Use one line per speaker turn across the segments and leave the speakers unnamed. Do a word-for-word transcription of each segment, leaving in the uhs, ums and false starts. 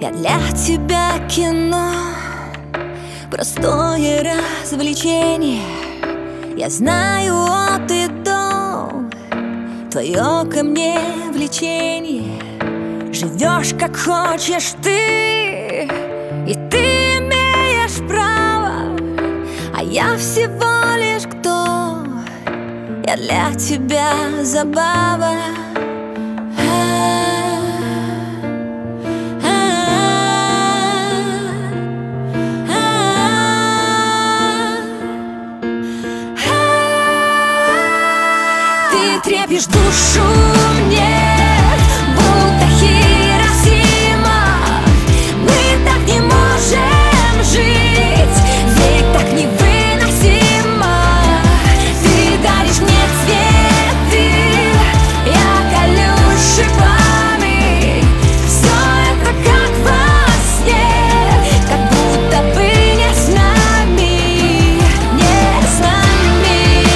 Я для тебя кино, простое развлечение. Я знаю от и до твое ко мне влечение. Живешь как хочешь ты, и ты имеешь право, а я всего лишь кто? Я для тебя забава. Ты трепишь душу мне, будто Хиросима. Мы так не можем жить, ведь так невыносимо. Ты даришь мне цветы, я колю шипами. Все это как во сне, как будто бы не с нами, не с нами.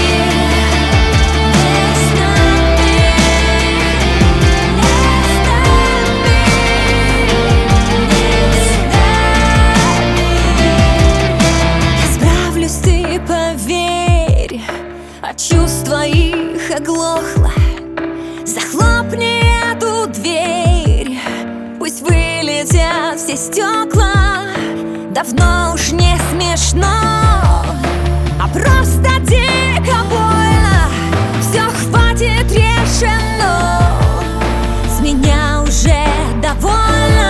Поверь, от чувств твоих оглохла. Захлопни эту дверь, пусть вылетят все стекла. Давно уж не смешно, а просто дико больно. Все, хватит, решено, с меня уже довольно.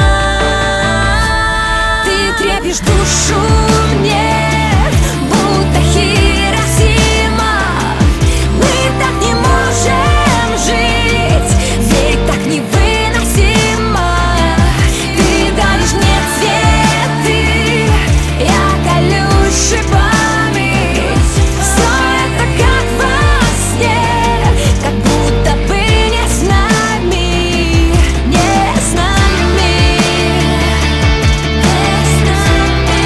Ты трепишь душу мне, будто Хиросима. Мы так не можем жить, ведь так невыносимо. Ты даришь мне цветы, я колю шипами. Все это как во сне, как будто бы не с нами, не с нами, не с нами.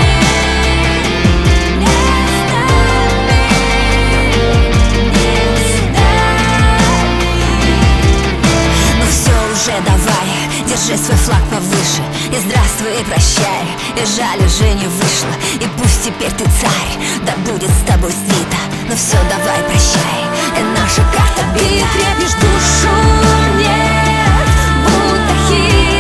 Давай, держи свой флаг повыше, и здравствуй, и прощай. И жаль, уже не вышло, и пусть теперь ты царь. Да будет с тобой свита, но все, давай, прощай. И наша карта бита. Ты трепишь душу мне, будто Хиросима.